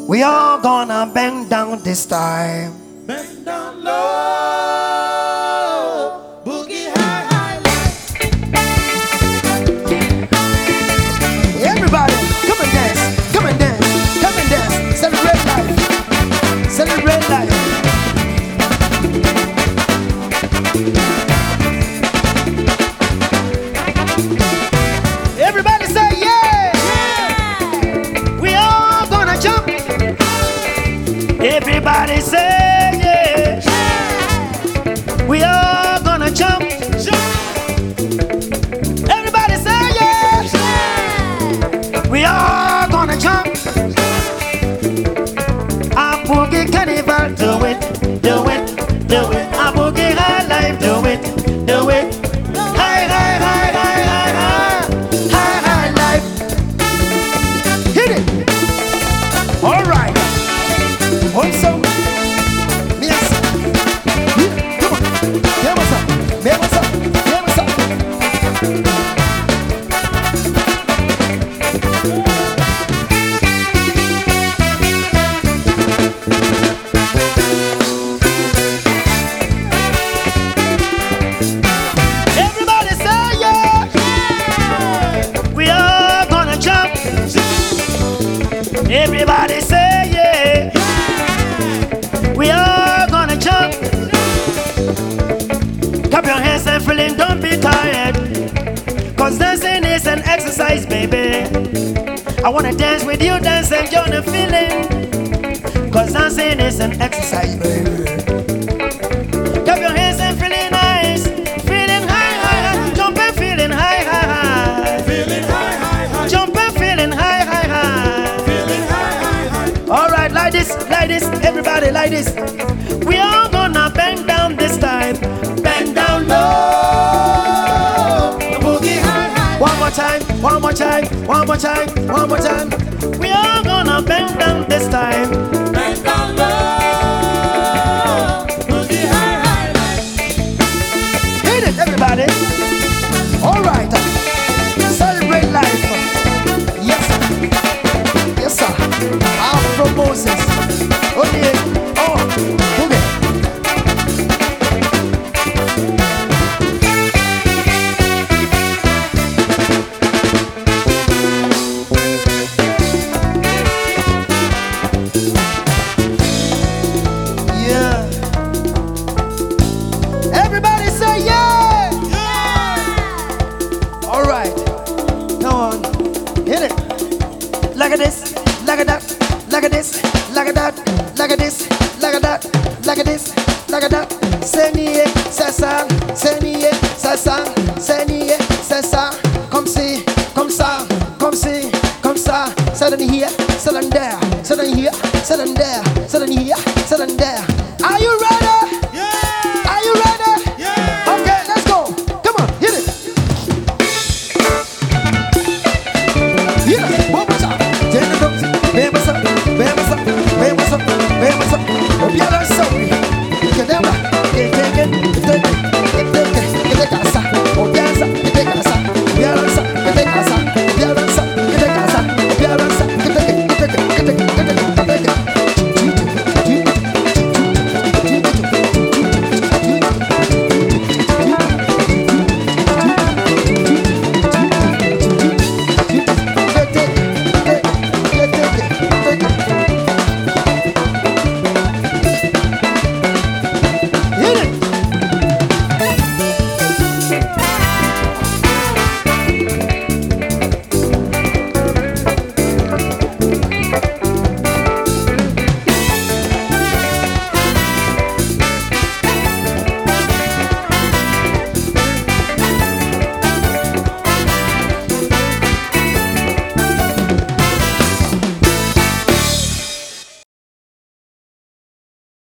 We all gonna bend down this time. Bend down low, boogie high, high. Everybody, come and dance, come and dance, come and dance. Celebrate life, celebrate life. Everybody say yeah. We all gonna jump. Everybody say yeah. We all gonna jump. Everybody say yeah. We all gonna jump. A boogie carnival, do it, do it, do it. A boogie high life, do it, do it. High, high, high, high, high, high, high, high life. Hit it. All right. Also, yes. Come on. Yeah, what's up? Yeah, what's up? Yeah, what's up? Everybody say yeah. We all gonna jump. Everybody say yeah. We all gonna jump. Clap your hands and feeling, don't be tired. Cause dancing is an exercise, baby. I wanna dance with you, dance and enjoy the feeling. Cause dancing is an exercise, baby. Clap your hands and feeling nice. Feeling high, high, high. Jumping, feeling high, high, high. Feeling high, high, high. Jumping, feeling high, high, high. Feeling high, high, high. All right, like this, everybody like this. We all gonna bend down this time. Bend down low. Boogie high, high. One more time, one more time, one more time, one more time. We all gonna bend down this time. Bend down low, boogie high, high. Hit it, everybody. All right, celebrate life. Yes, sir. Yes, sir. Afro Moses. Oh, yeah. Oh, okay. Yeah. Everybody say yeah. All right. Come on. Hit it. Like this, like that, like this, like that, like this, like that, like this, like that. C'est nié, c'est ça, c'est nié, c'est ça, c'est nié, c'est ça. Comme si, comme ça, comme si, comme ça. C'est dans here, c'est dans there, c'est dans here, c'est dans there, c'est dans here, c'est dans there. Are you ready?